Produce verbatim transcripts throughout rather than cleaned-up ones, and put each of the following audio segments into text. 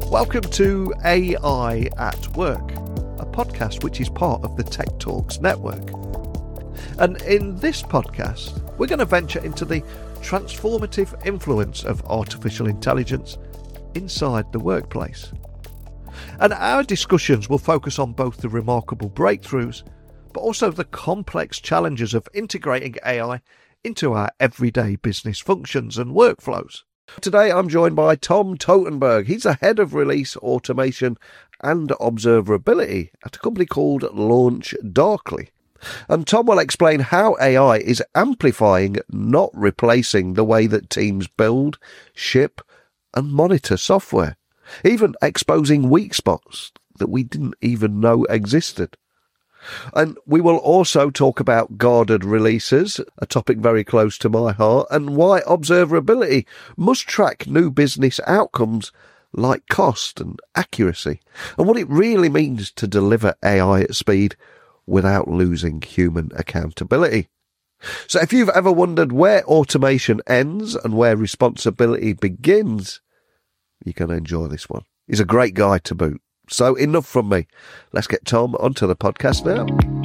Welcome to A I at Work, a podcast which is part of the Tech Talks network. And in this podcast, we're going to venture into the transformative influence of artificial intelligence inside the workplace. And our discussions will focus on both the remarkable breakthroughs, but also the complex challenges of integrating A I into our everyday business functions and workflows. Today I'm joined by Tom Totenberg. He's the head of release automation and observability at a company called Launch Darkly. And Tom will explain how A I is amplifying, not replacing, the way that teams build, ship and monitor software, even exposing weak spots that we didn't even know existed. And we will also talk about guarded releases, a topic very close to my heart, and why observability must track new business outcomes like cost and accuracy, and what it really means to deliver A I at speed without losing human accountability. So if you've ever wondered where automation ends and where responsibility begins, you're going to enjoy this one. He's a great guy to boot. So enough from me. Let's get Tom onto the podcast now.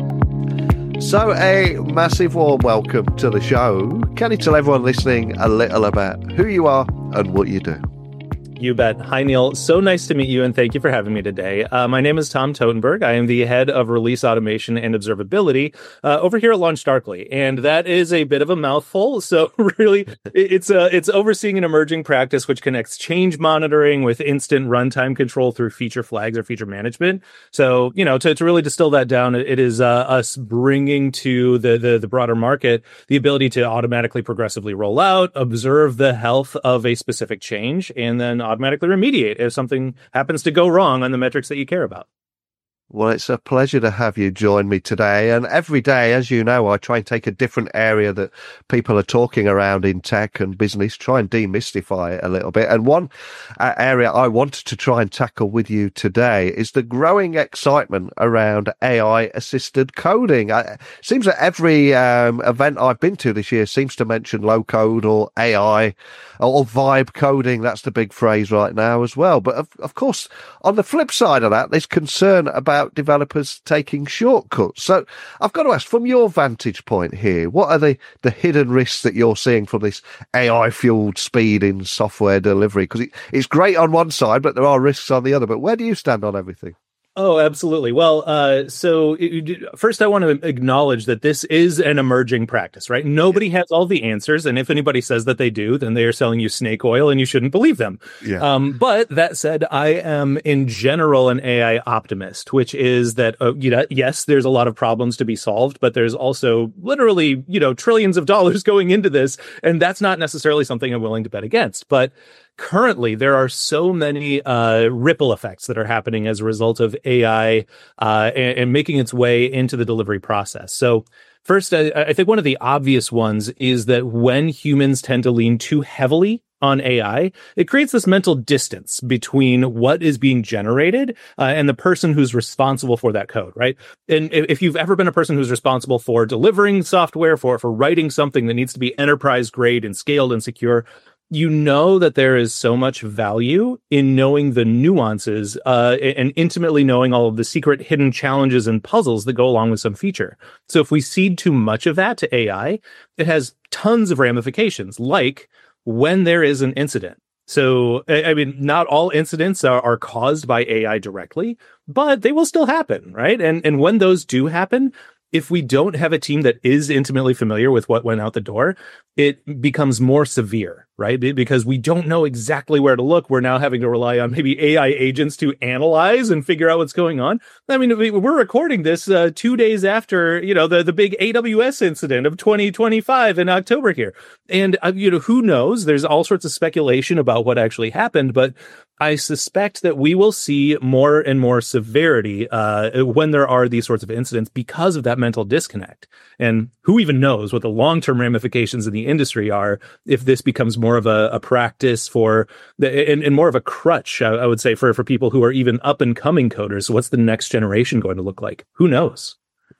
So a massive warm welcome to the show. Can you tell everyone listening a little about who you are and what you do? You bet. Hi, Neil. So nice to meet you, and thank you for having me today. Uh, my name is Tom Totenberg. I am the head of release automation and observability uh, over here at Launch Darkly, and that is a bit of a mouthful. So really, it's uh, it's overseeing an emerging practice which connects change monitoring with instant runtime control through feature flags or feature management. So, you know, to, to really distill that down, it is uh, us bringing to the, the the broader market the ability to automatically progressively roll out, observe the health of a specific change, and then automatically remediate if something happens to go wrong on the metrics that you care about. Well, it's a pleasure to have you join me today. And every day, as you know, I try and take a different area that people are talking around in tech and business, try and demystify it a little bit. And one uh, area I wanted to try and tackle with you today is the growing excitement around A I-assisted coding. It seems that every um, event I've been to this year seems to mention low code or A I or vibe coding. That's the big phrase right now as well. But of, of course, on the flip side of that, there's concern about developers taking shortcuts. So I've got to ask, from your vantage point here, what are the, the hidden risks that you're seeing from this A I-fueled speed in software delivery? Because it, it's great on one side, but there are risks on the other. But where do you stand on everything? Oh, absolutely. Well, uh, so it, first I want to acknowledge that this is an emerging practice, right? Nobody has all the answers. And if anybody says that they do, then they are selling you snake oil and you shouldn't believe them. Yeah. Um, but that said, I am in general an A I optimist, which is that, uh, you know, yes, there's a lot of problems to be solved, but there's also literally, you know, trillions of dollars going into this. And that's not necessarily something I'm willing to bet against. But currently, there are so many uh, ripple effects that are happening as a result of A I uh, and, and making its way into the delivery process. So first, I, I think one of the obvious ones is that when humans tend to lean too heavily on A I, it creates this mental distance between what is being generated uh, and the person who's responsible for that code, right? And if you've ever been a person who's responsible for delivering software, for, for writing something that needs to be enterprise grade and scaled and secure, you know that there is so much value in knowing the nuances uh, and intimately knowing all of the secret hidden challenges and puzzles that go along with some feature. So if we cede too much of that to A I, it has tons of ramifications, like when there is an incident. So, I mean, not all incidents are, are caused by A I directly, but they will still happen, right? And and when those do happen, if we don't have a team that is intimately familiar with what went out the door, it becomes more severe, right? Because we don't know exactly where to look. We're now having to rely on maybe A I agents to analyze and figure out what's going on. I mean, we're recording this uh, two days after, you know, the, the big A W S incident of twenty twenty-five in October here. And, uh, you know, who knows? There's all sorts of speculation about what actually happened, but I suspect that we will see more and more severity uh, when there are these sorts of incidents because of that mental disconnect. And who even knows what the long-term ramifications in the industry are if this becomes more of a, a practice for the, and, and more of a crutch, I, I would say, for, for people who are even up and coming coders. So what's the next generation going to look like? Who knows?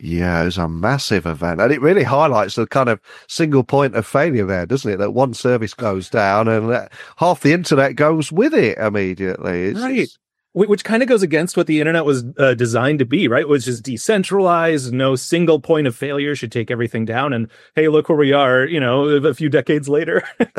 Yeah, it was a massive event. And it really highlights the kind of single point of failure there, doesn't it? That one service goes down and that half the internet goes with it immediately. It's, right. it's... Which kind of goes against what the internet was uh, designed to be, right? Which is decentralized, no single point of failure should take everything down. And hey, look where we are, you know, a few decades later.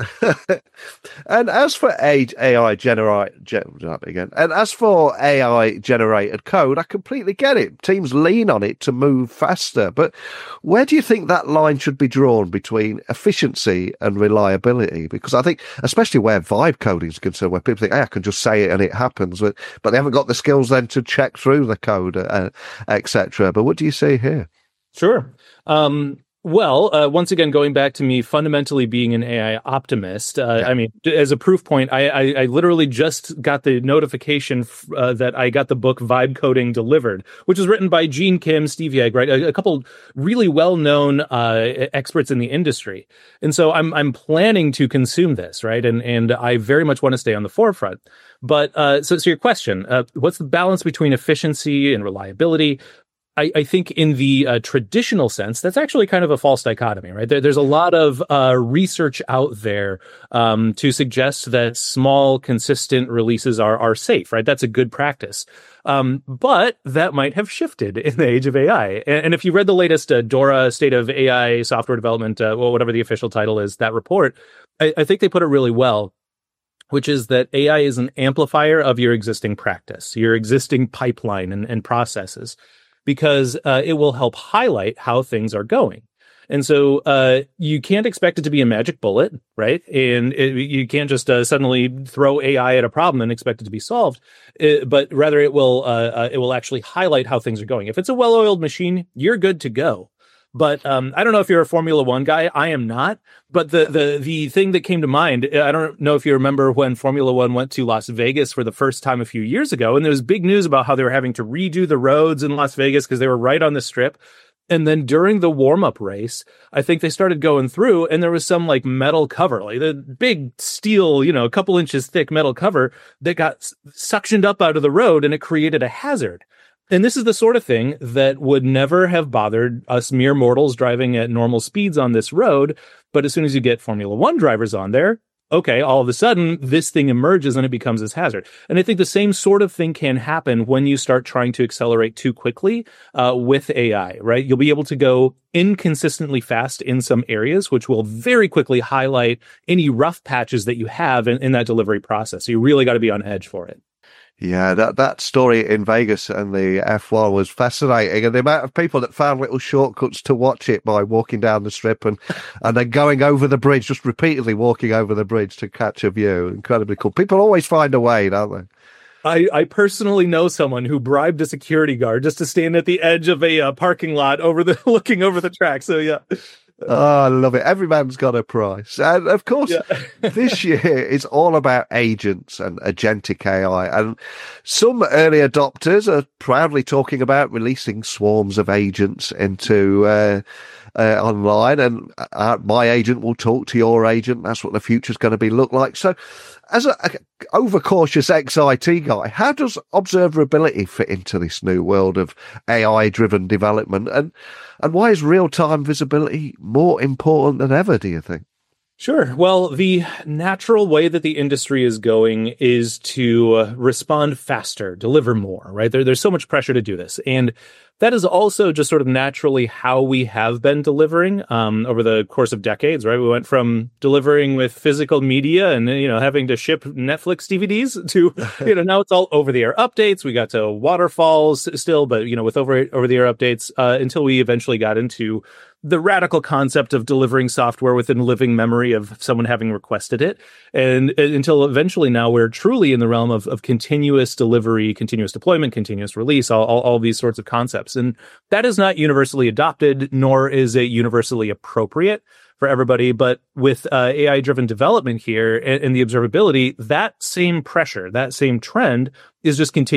And as for A I generate, gen, again, and as for A I generated code, I completely get it. Teams lean on it to move faster. But where do you think that line should be drawn between efficiency and reliability? Because I think, especially where vibe coding is concerned, where people think, hey, I can just say it and it happens. But but they haven't got the skills then to check through the code, uh, et cetera. But what do you see here? Sure. Um, well, uh, once again, going back to me fundamentally being an A I optimist, uh, yeah. I mean, as a proof point, I, I, I literally just got the notification f- uh, that I got the book Vibe Coding delivered, which was written by Gene Kim, Steve Yeg, right? A, a couple really well-known uh, experts in the industry. And so I'm I'm planning to consume this, right? And and I very much want to stay on the forefront. But uh, so, so your question, uh, what's the balance between efficiency and reliability? I, I think in the uh, traditional sense, that's actually kind of a false dichotomy, right? There, there's a lot of uh, research out there um, to suggest that small, consistent releases are are safe, right? That's a good practice. Um, but that might have shifted in the age of A I. And, and if you read the latest uh, DORA State of A I Software Development, uh, well, whatever the official title is, that report, I, I think they put it really well, which is that A I is an amplifier of your existing practice, your existing pipeline and, and processes, because uh, it will help highlight how things are going. And so uh, you can't expect it to be a magic bullet, right? And it, you can't just uh, suddenly throw A I at a problem and expect it to be solved. It, but rather, it will uh, uh, it will actually highlight how things are going. If it's a well-oiled machine, you're good to go. But um, I don't know if you're a Formula One guy. I am not. But the the the thing that came to mind, I don't know if you remember when Formula One went to Las Vegas for the first time a few years ago, and there was big news about how they were having to redo the roads in Las Vegas because they were right on the strip. And then during the warm-up race, I think they started going through, and there was some like metal cover, like the big steel, you know, a couple inches thick metal cover that got suctioned up out of the road, and it created a hazard. And this is the sort of thing that would never have bothered us mere mortals driving at normal speeds on this road. But as soon as you get Formula One drivers on there, okay, all of a sudden, this thing emerges and it becomes this hazard. And I think the same sort of thing can happen when you start trying to accelerate too quickly uh, with A I, right? You'll be able to go inconsistently fast in some areas, which will very quickly highlight any rough patches that you have in, in that delivery process. So you really got to be on edge for it. Yeah, that, that story in Vegas and the F one was fascinating. And the amount of people that found little shortcuts to watch it by walking down the strip and, and then going over the bridge, just repeatedly walking over the bridge to catch a view. Incredibly cool. People always find a way, don't they? I, I personally know someone who bribed a security guard just to stand at the edge of a uh, parking lot over the looking over the track. So, yeah. Oh, I love it. Every man's got a price. And of course, yeah. This year is all about agents and agentic A I. And some early adopters are proudly talking about releasing swarms of agents into uh, uh, online. And uh, my agent will talk to your agent. That's what the future's going to be look like. So as an overcautious X I T guy, how does observability fit into this new world of A I-driven development? And and why is real-time visibility more important than ever, do you think? Sure. Well, the natural way that the industry is going is to uh, respond faster, deliver more, right? There, there's so much pressure to do this. And that is also just sort of naturally how we have been delivering um, over the course of decades, right? We went from delivering with physical media and, you know, having to ship Netflix D V Ds to, you know, now it's all over-the-air updates. We got to waterfalls still, but, you know, with over, over-the-air updates uh, until we eventually got into the radical concept of delivering software within living memory of someone having requested it. And, and until eventually now we're truly in the realm of, of continuous delivery, continuous deployment, continuous release, all, all, all these sorts of concepts. And that is not universally adopted, nor is it universally appropriate for everybody. But with uh, A I-driven development here and, and the observability, that same pressure, that same trend is just continuing.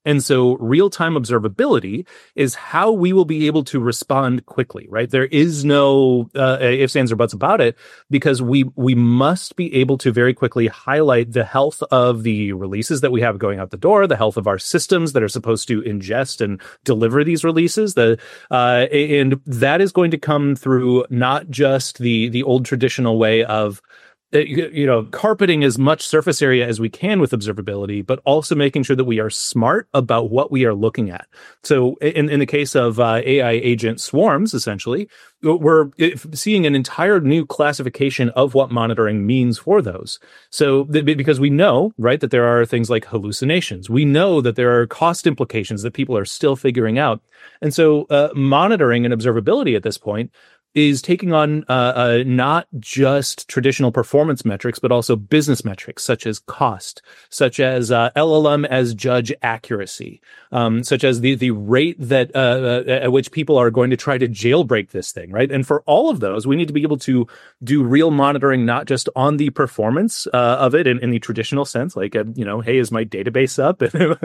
And so real-time observability is how we will be able to respond quickly, right? There is no uh, ifs, ands, or buts about it, because we we must be able to very quickly highlight the health of the releases that we have going out the door, the health of our systems that are supposed to ingest and deliver these releases. The uh, and that is going to come through not just the the old traditional way of you know, carpeting as much surface area as we can with observability, but also making sure that we are smart about what we are looking at. So in, in the case of uh, A I agent swarms, essentially, we're seeing an entire new classification of what monitoring means for those. So th- because we know, right, that there are things like hallucinations. We know that there are cost implications that people are still figuring out. And so uh, monitoring and observability at this point is taking on uh, uh, not just traditional performance metrics, but also business metrics, such as cost, such as uh, L L M as judge accuracy, um, such as the the rate that uh, at which people are going to try to jailbreak this thing, right? And for all of those, we need to be able to do real monitoring, not just on the performance uh, of it in, in the traditional sense, like, uh, you know, hey, is my database up?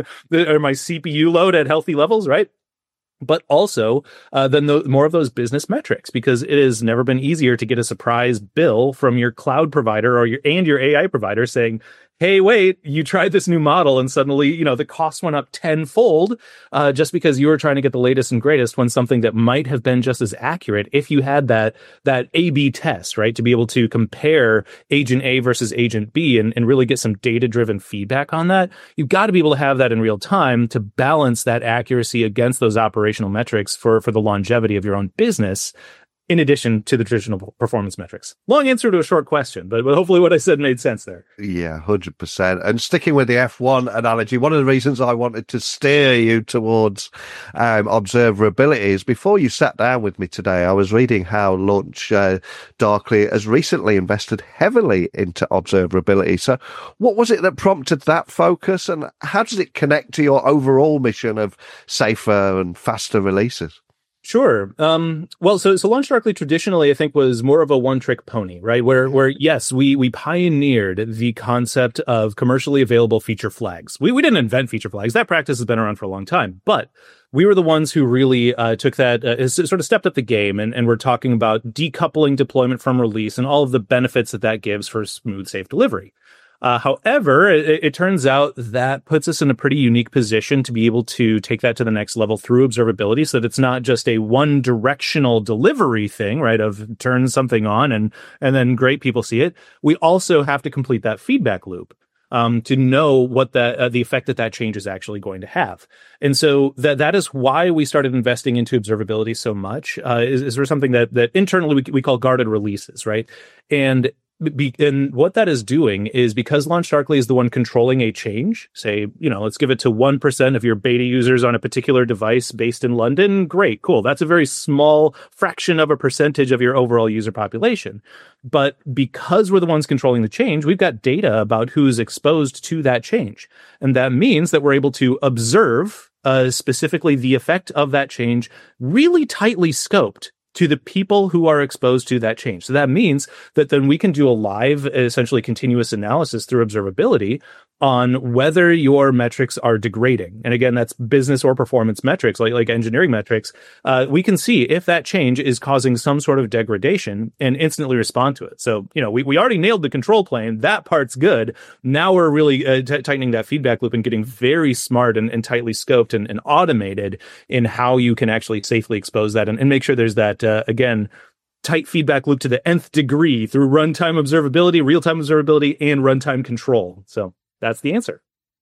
Are my C P U load at healthy levels, right? But also uh, then the, more of those business metrics, because it has never been easier to get a surprise bill from your cloud provider or your and your A I provider saying, hey, wait, you tried this new model and suddenly, you know, the cost went up tenfold uh, just because you were trying to get the latest and greatest when something that might have been just as accurate if you had that that A B test, right, to be able to compare agent A versus agent B and, and really get some data-driven feedback on that. You've got to be able to have that in real time to balance that accuracy against those operational metrics for, for the longevity of your own business, in addition to the traditional performance metrics. Long answer to a short question, but, but hopefully what I said made sense there. Yeah, one hundred percent. And sticking with the F one analogy, one of the reasons I wanted to steer you towards um, observability is before you sat down with me today, I was reading how Launch uh, Darkly has recently invested heavily into observability. So what was it that prompted that focus, and how does it connect to your overall mission of safer and faster releases? Sure. Um, well, so so Launch Darkly traditionally, I think, was more of a one-trick pony, right? Where where yes, we we pioneered the concept of commercially available feature flags. We we didn't invent feature flags. That practice has been around for a long time, but we were the ones who really uh, took that, uh, sort of stepped up the game, and, and we're talking about decoupling deployment from release and all of the benefits that that gives for smooth, safe delivery. Uh, however, it, it turns out that puts us in a pretty unique position to be able to take that to the next level through observability, so that it's not just a one-directional delivery thing, right, of turn something on and and then great, people see it. We also have to complete that feedback loop um, to know what the uh, the effect that that change is actually going to have. And so that that is why we started investing into observability so much, uh, is, is there something that, that internally we, we call guarded releases, right? And Be, and what that is doing is, because Launch Darkly is the one controlling a change, say, you know, let's give it to one percent of your beta users on a particular device based in London. Great, cool. That's a very small fraction of a percentage of your overall user population. But because we're the ones controlling the change, we've got data about who's exposed to that change. And that means that we're able to observe uh, specifically the effect of that change, really tightly scoped to the people who are exposed to that change. So that means that then we can do a live, essentially continuous analysis through observability on whether your metrics are degrading. And again, that's business or performance metrics, like, like engineering metrics. Uh, we can see if that change is causing some sort of degradation and instantly respond to it. So, you know, we, we already nailed the control plane. That part's good. Now we're really uh, t- tightening that feedback loop and getting very smart and, and tightly scoped and, and automated in how you can actually safely expose that and, and make sure there's that, uh, again, tight feedback loop to the nth degree through runtime observability, real-time observability, and runtime control. So that's the answer.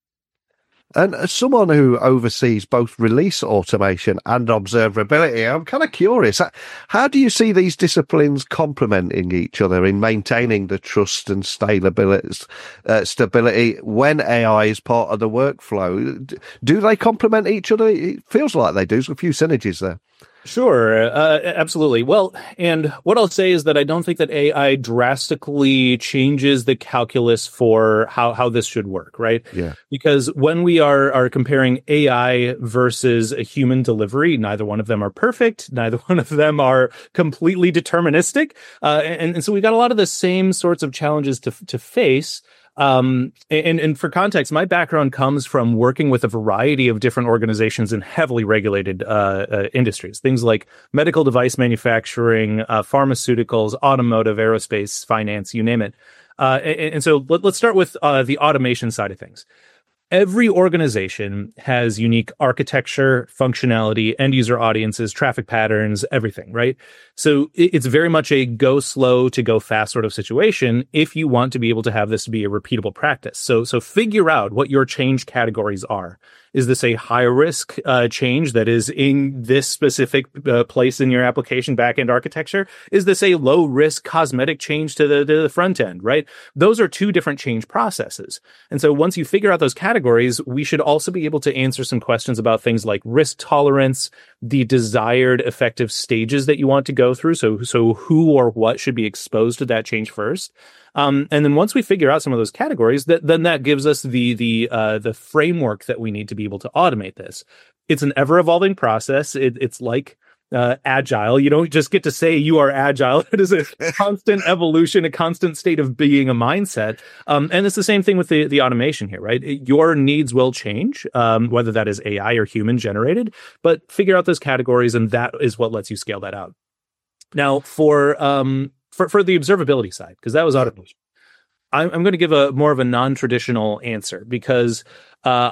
And as someone who oversees both release automation and observability, I'm kind of curious, how do you see these disciplines complementing each other in maintaining the trust and stability, uh, stability when A I is part of the workflow? Do they complement each other? It feels like they do. There's a few synergies there. Sure, uh, absolutely. Well, and what I'll say is that I don't think that A I drastically changes the calculus for how, how this should work, right? Yeah. Because when we are, are comparing A I versus a human delivery, neither one of them are perfect. Neither one of them are completely deterministic. Uh, and, and so we got a lot of the same sorts of challenges to, to face. Um, and, and for context, my background comes from working with a variety of different organizations in heavily regulated uh, uh, industries, things like medical device manufacturing, uh, pharmaceuticals, automotive, aerospace, finance, you name it. Uh, and, and so let, let's start with uh, the automation side of things. Every organization has unique architecture, functionality, end user audiences, traffic patterns, everything, right? So it's very much a go slow to go fast sort of situation if you want to be able to have this be a repeatable practice. So, so figure out what your change categories are. Is this a high risk uh, change that is in this specific uh, place in your application backend architecture? Is this a low risk cosmetic change to the, to the front end, right? Those are two different change processes. And so once you figure out those categories, we should also be able to answer some questions about things like risk tolerance, the desired effective stages that you want to go through. So, so who or what should be exposed to that change first? Um, and then once we figure out some of those categories, that then that gives us the the uh, the framework that we need to be able to automate this. It's an ever evolving process. It, it's like uh, agile. You don't just get to say you are agile. It is a constant evolution, a constant state of being, a mindset. Um, and it's the same thing with the the automation here, right? Your needs will change, um, whether that is A I or human generated. But figure out those categories, and that is what lets you scale that out. Now, for um, For, for the observability side, because that was automation, I'm, I'm going to give a more of a non-traditional answer because, uh,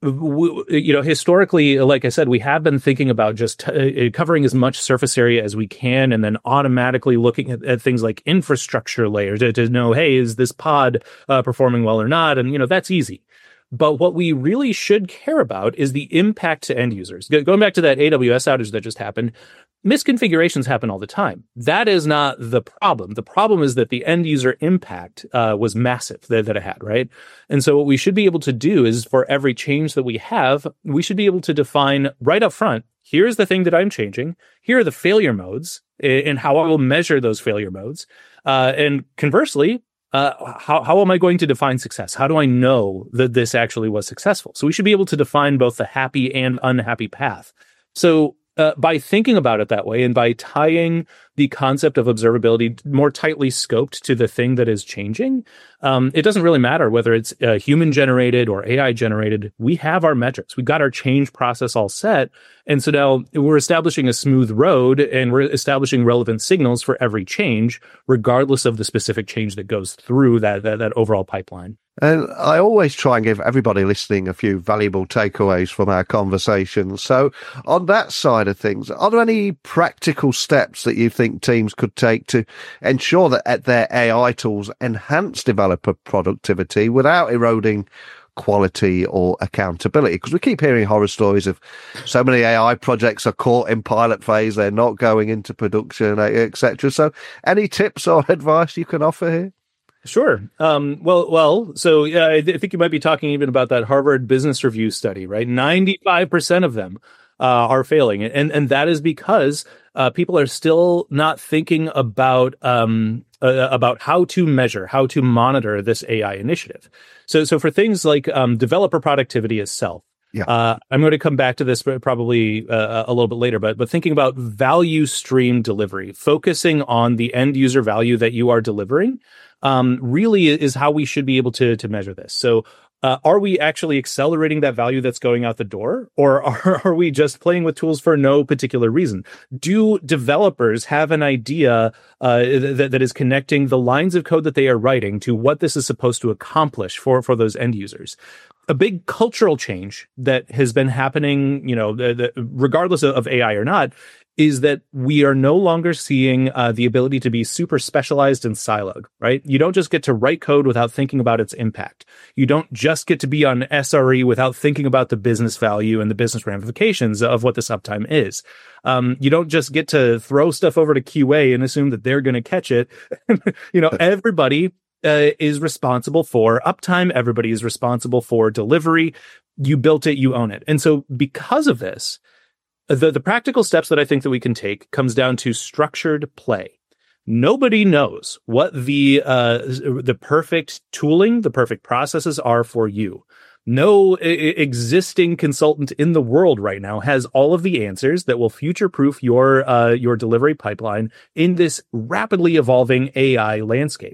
we, you know, historically, like I said, we have been thinking about just t- covering as much surface area as we can, and then automatically looking at, at things like infrastructure layers to, to know, hey, is this pod uh, performing well or not? And, you know, that's easy. But what we really should care about is the impact to end users. Go- going back to that A W S outage that just happened, misconfigurations happen all the time. That is not the problem. The problem is that the end user impact uh, was massive that, that it had, right? And so what we should be able to do is for every change that we have, we should be able to define right up front, here's the thing that I'm changing. Here are the failure modes and how I will measure those failure modes. Uh, and conversely, Uh, how, how am I going to define success? How do I know that this actually was successful? So we should be able to define both the happy and unhappy path. So uh, by thinking about it that way and by tying the concept of observability more tightly scoped to the thing that is changing, um, it doesn't really matter whether it's uh, human generated or A I generated. We have our metrics. We've got our change process all set. And so now we're establishing a smooth road and we're establishing relevant signals for every change, regardless of the specific change that goes through that, that, that overall pipeline. And I always try and give everybody listening a few valuable takeaways from our conversation. So on that side of things, are there any practical steps that you think teams could take to ensure that their A I tools enhance developer productivity without eroding quality or accountability? Because we keep hearing horror stories of so many A I projects are caught in pilot phase, they're not going into production, et cetera. So any tips or advice you can offer here? Sure. Um, well, well. So yeah, I, th- I think you might be talking even about that Harvard Business Review study, right? ninety-five percent of them uh, are failing, and and that is because uh, people are still not thinking about um, uh, about how to measure, how to monitor this A I initiative. So, so for things like um, developer productivity itself. Yeah. Uh, I'm going to come back to this probably uh, a little bit later, but but thinking about value stream delivery, focusing on the end user value that you are delivering, um, really is how we should be able to to measure this. So, uh, are we actually accelerating that value that's going out the door, or are, are we just playing with tools for no particular reason? Do developers have an idea uh, that that is connecting the lines of code that they are writing to what this is supposed to accomplish for for those end users? A big cultural change that has been happening, you know, the, the, regardless of, of A I or not, is that we are no longer seeing uh, the ability to be super specialized and siloed, right? You don't just get to write code without thinking about its impact. You don't just get to be on S R E without thinking about the business value and the business ramifications of what this uptime is. Um, you don't just get to throw stuff over to Q A and assume that they're going to catch it. You know, everybody Uh, is responsible for uptime. Everybody is responsible for delivery. You built it, you own it. And so because of this, the, the practical steps that I think that we can take comes down to structured play. Nobody knows what the uh, the perfect tooling, the perfect processes are for you. No I- existing consultant in the world right now has all of the answers that will future-proof your uh, your delivery pipeline in this rapidly evolving A I landscape.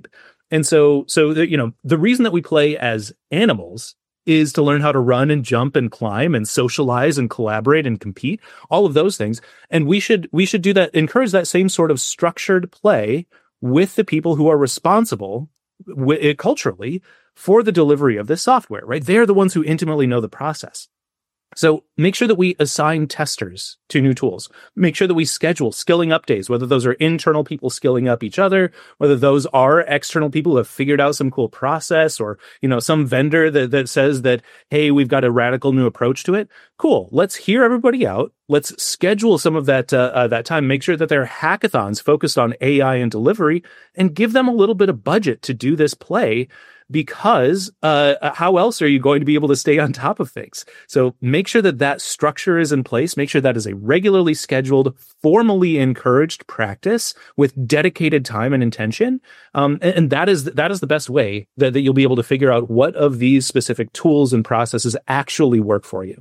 And so, so the, you know, the reason that we play as animals is to learn how to run and jump and climb and socialize and collaborate and compete, all of those things. And we should we should do that, encourage that same sort of structured play with the people who are responsible w- culturally for the delivery of this software, right? They're the ones who intimately know the process. So make sure that we assign testers to new tools. Make sure that we schedule skilling up days, whether those are internal people skilling up each other, whether those are external people who have figured out some cool process, or, you know, some vendor that, that says that, hey, we've got a radical new approach to it. Cool. Let's hear everybody out. Let's schedule some of that, uh, uh, that time. Make sure that there are hackathons focused on A I and delivery, and give them a little bit of budget to do this play. Because uh, how else are you going to be able to stay on top of things? So make sure that that structure is in place. Make sure that is a regularly scheduled, formally encouraged practice with dedicated time and intention. Um, and, and that is that is the best way that, that you'll be able to figure out what of these specific tools and processes actually work for you.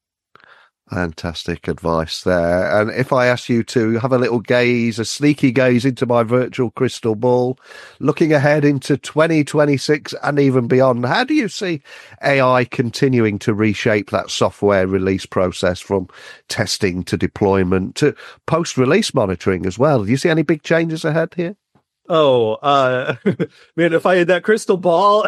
Fantastic advice there. And if I ask you to have a little gaze, a sneaky gaze into my virtual crystal ball, looking ahead into twenty twenty-six and even beyond, how do you see A I continuing to reshape that software release process from testing to deployment to post-release monitoring as well? Do you see any big changes ahead here? Oh, uh, man, if I had that crystal ball,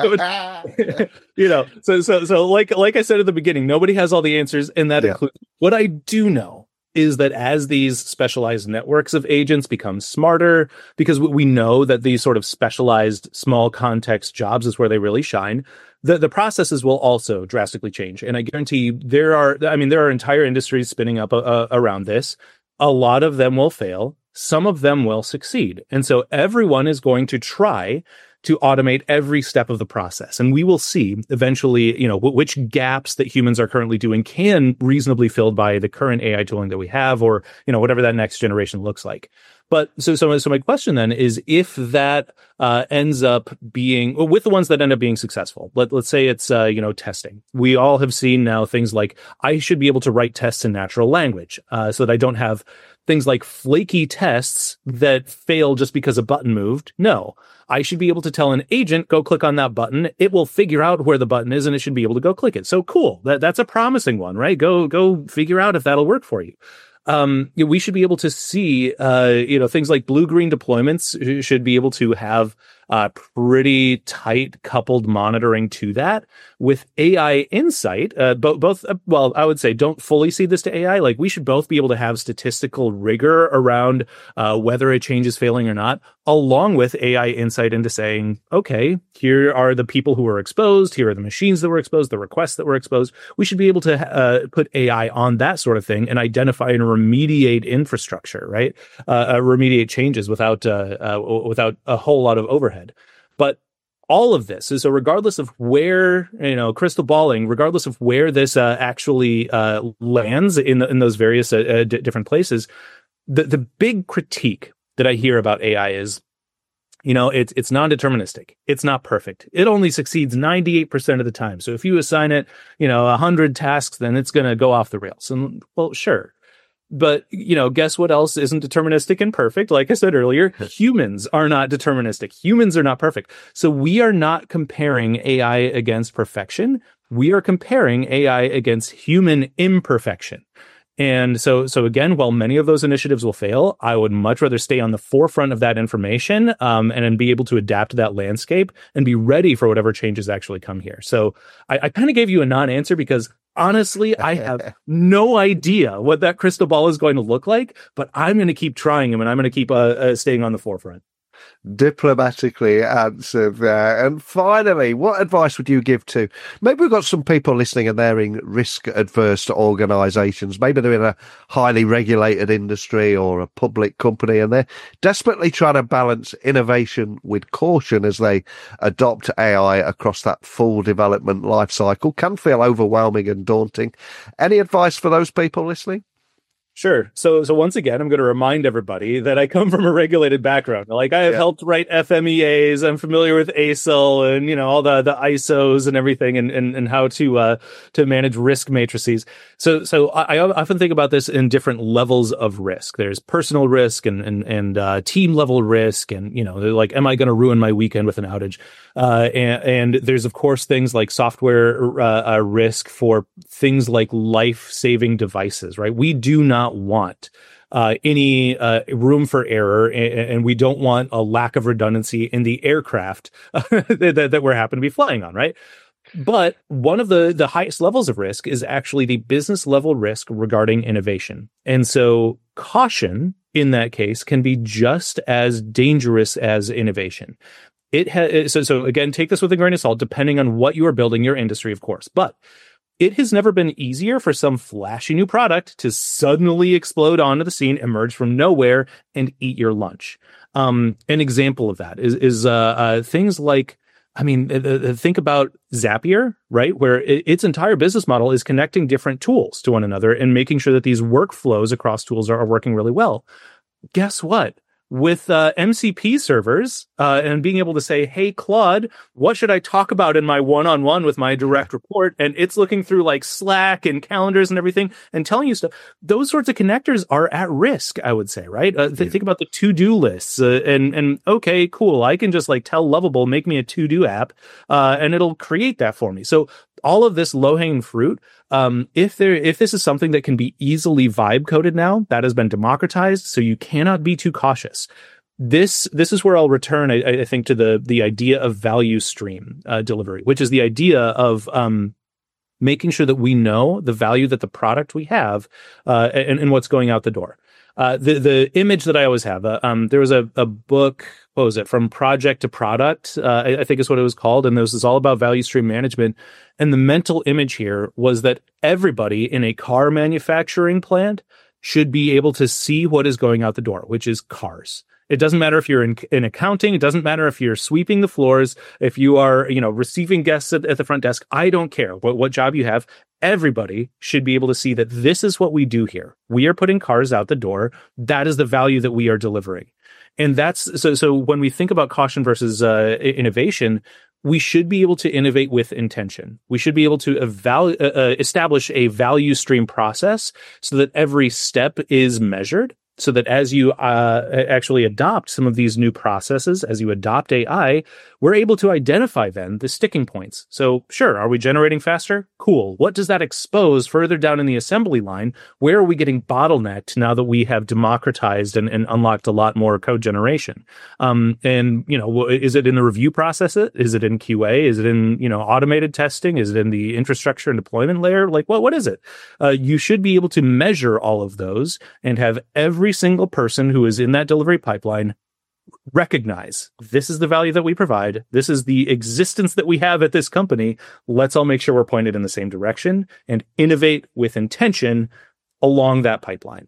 I would, you know, so, so, so like, like I said at the beginning, nobody has all the answers, and that yeah. includes what I do know is that as these specialized networks of agents become smarter, because we know that these sort of specialized small context jobs is where they really shine, the, the processes will also drastically change. And I guarantee you there are, I mean, there are entire industries spinning up uh, around this. A lot of them will fail. Some of them will succeed. And so everyone is going to try to automate every step of the process. And we will see eventually, you know, w- which gaps that humans are currently doing can reasonably filled by the current A I tooling that we have, or, you know, whatever that next generation looks like. But so, so, so my question then is, if that uh, ends up being, well, with the ones that end up being successful, let, let's say it's, uh, you know, testing. We all have seen now things like, I should be able to write tests in natural language uh, so that I don't have things like flaky tests that fail just because a button moved. No, I should be able to tell an agent, go click on that button. It will figure out where the button is, and it should be able to go click it. So cool. That, that's a promising one, right? Go, go figure out if that'll work for you. Um, we should be able to see, uh, you know, things like blue-green deployments should be able to have uh, pretty tight coupled monitoring to that with A I insight. Uh, bo- both, uh, well, I would say don't fully see this to A I. Like, we should both be able to have statistical rigor around uh, whether a change is failing or not, along with A I insight into saying, okay, here are the people who were exposed. Here are the machines that were exposed, the requests that were exposed. We should be able to uh, put A I on that sort of thing and identify and remediate infrastructure, right? Uh, uh, remediate changes without uh, uh, without a whole lot of overhead. But all of this is so, regardless of where, you know, crystal balling, regardless of where this uh, actually uh, lands in the, in those various uh, uh, d- different places, the the big critique that I hear about A I is, you know, it's it's non-deterministic. It's not perfect. It only succeeds ninety-eight percent of the time. So if you assign it, you know, one hundred tasks, then it's going to go off the rails. And well, sure. But, you know, guess what else isn't deterministic and perfect? Like I said earlier, humans are not deterministic. Humans are not perfect. So we are not comparing A I against perfection. We are comparing A I against human imperfection. And so, so again, while many of those initiatives will fail, I would much rather stay on the forefront of that information, um, and then be able to adapt to that landscape and be ready for whatever changes actually come here. So I, I kind of gave you a non-answer because honestly, I have no idea what that crystal ball is going to look like, but I'm going to keep trying them, and I'm going to keep uh, uh, staying on the forefront. Diplomatically answered there. And finally, what advice would you give to, maybe we've got some people listening and they're in risk adverse organizations, maybe they're in a highly regulated industry or a public company, and they're desperately trying to balance innovation with caution as they adopt A I across that full development life cycle. Can feel overwhelming and daunting. Any advice for those people listening? Sure. So, so once again, I'm going to remind everybody that I come from a regulated background. Like I have yeah. helped write F M E As. I'm familiar with A S I L and, you know, all the, the I S Os and everything and, and, and how to, uh, to manage risk matrices. So, so I, I often think about this in different levels of risk. There's personal risk and, and, and, uh, team level risk. And, you know, like, am I going to ruin my weekend with an outage? Uh, and, and there's of course things like software, uh, uh, risk for things like life-saving devices, right? We do not want uh, any uh, room for error, and, and we don't want a lack of redundancy in the aircraft that, that we're happen to be flying on, right? But one of the, the highest levels of risk is actually the business level risk regarding innovation. And so caution in that case can be just as dangerous as innovation. It ha- so, so again, take this with a grain of salt, depending on what you are building, your industry, of course. But it has never been easier for some flashy new product to suddenly explode onto the scene, emerge from nowhere, and eat your lunch. Um, an example of that is, is uh, uh, things like, I mean, uh, think about Zapier, right? Where it, its entire business model is connecting different tools to one another and making sure that these workflows across tools are, are working really well. Guess what? With uh, M C P servers uh, and being able to say, hey, Claude, what should I talk about in my one-on-one with my direct report? And it's looking through like Slack and calendars and everything and telling you stuff. Those sorts of connectors are at risk, I would say, right? Uh, th- yeah. Think about the to-do lists uh, and, and okay, cool. I can just like tell Lovable, make me a to-do app uh, and it'll create that for me. So all of this low-hanging fruit, um, if there, if this is something that can be easily vibe coded now, that has been democratized, so you cannot be too cautious. This, this is where I'll return, I, I think, to the the idea of value stream uh, delivery, which is the idea of um, making sure that we know the value that the product we have uh, and, and what's going out the door. Uh, the the image that I always have, uh, um, there was a, a book, what was it, From Project to Product, uh, I, I think is what it was called, and this is all about value stream management. And the mental image here was that everybody in a car manufacturing plant should be able to see what is going out the door, which is cars. It doesn't matter if you're in, in accounting. It doesn't matter if you're sweeping the floors, if you are, you know, receiving guests at, at the front desk. I don't care what, what job you have. Everybody should be able to see that this is what we do here. We are putting cars out the door. That is the value that we are delivering. And that's so, so when we think about caution versus uh, innovation, we should be able to innovate with intention. We should be able to evalu- uh, establish a value stream process so that every step is measured, so that as you uh, actually adopt some of these new processes, as you adopt A I, we're able to identify then the sticking points. So sure, are we generating faster? Cool. What does that expose further down in the assembly line? Where are we getting bottlenecked now that we have democratized and, and unlocked a lot more code generation? Um, and, you know, is it in the review process? Is it in Q A? Is it in, you know, automated testing? Is it in the infrastructure and deployment layer? Like, what, what is it? Uh, you should be able to measure all of those and have every Every single person who is in that delivery pipeline recognize this is the value that we provide. This is the existence that we have at this company. Let's all make sure we're pointed in the same direction and innovate with intention along that pipeline.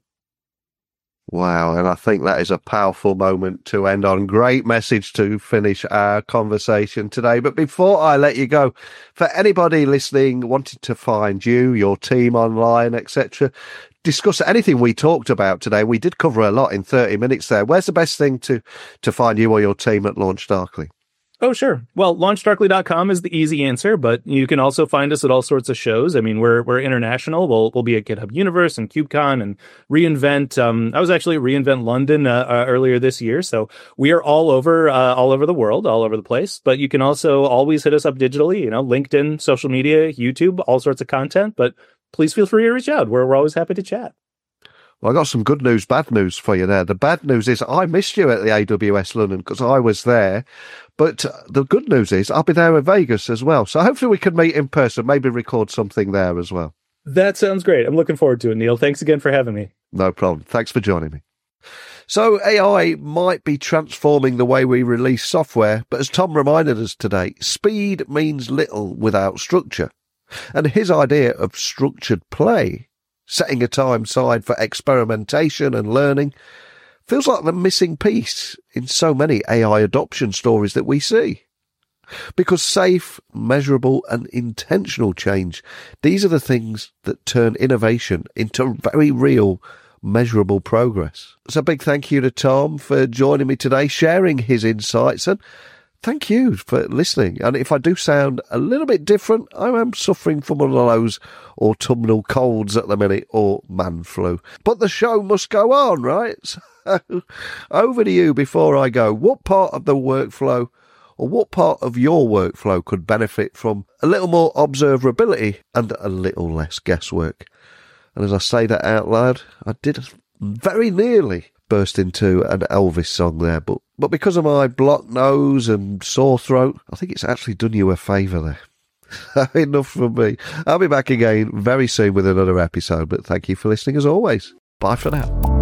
Wow, and I think that is a powerful moment to end on. Great message to finish our conversation today. But before I let you go, for anybody listening, wanting to find you, your team online, et cetera, discuss anything we talked about today. We did cover a lot in thirty minutes there. Where's the best thing to, to find you or your team at LaunchDarkly? Oh, sure. Well, launch darkly dot com is the easy answer, but you can also find us at all sorts of shows. I mean, we're we're international. We'll we'll be at GitHub Universe and KubeCon and reInvent. Um, I was actually at reInvent London uh, uh, earlier this year, so we are all over uh, all over the world, all over the place. But you can also always hit us up digitally. You know, LinkedIn, social media, YouTube, all sorts of content. But please feel free to reach out. We're we're always happy to chat. Well, I got some good news, bad news for you there. The bad news is I missed you at the A W S London because I was there. But the good news is I'll be there in Vegas as well. So hopefully we can meet in person, maybe record something there as well. That sounds great. I'm looking forward to it, Neil. Thanks again for having me. No problem. Thanks for joining me. So A I might be transforming the way we release software, but as Tom reminded us today, speed means little without structure. And his idea of structured play, setting a time aside for experimentation and learning, feels like the missing piece in so many A I adoption stories that we see. Because safe, measurable and intentional change, these are the things that turn innovation into very real measurable progress. So a big thank you to Tom for joining me today, sharing his insights, and thank you for listening. And if I do sound a little bit different, I am suffering from one of those autumnal colds at the minute, or man flu. But the show must go on, right? So over to you before I go. What part of the workflow, or what part of your workflow could benefit from a little more observability and a little less guesswork? And as I say that out loud, I did very nearly burst into an Elvis song there, but, but because of my blocked nose and sore throat, I think it's actually done you a favour there. Enough from me. I'll be back again very soon with another episode, but thank you for listening as always. Bye for now.